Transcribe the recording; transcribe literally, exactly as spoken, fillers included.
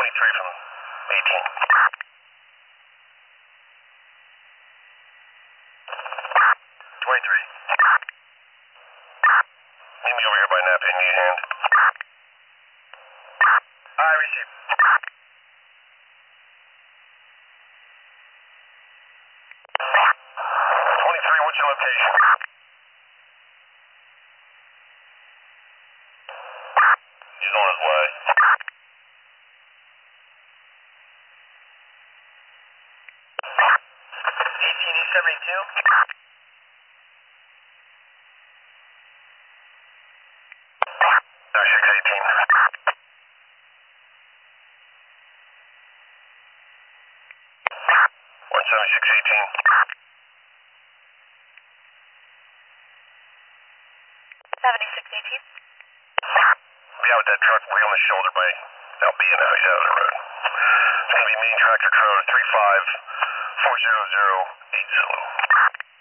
twenty-three from eighteen. twenty-three. Meet me over here by Napa. Need a hand. I receive. twenty-three, what's your location? He's on his way. eighteen E seventy-two. six eighteen. one seventy-six eighteen. seventy-six eighteen. Be out with that truck way on the shoulder by Albia now. He's out of the road. It's going to be main tractor trailer three five four zero zero eight zero.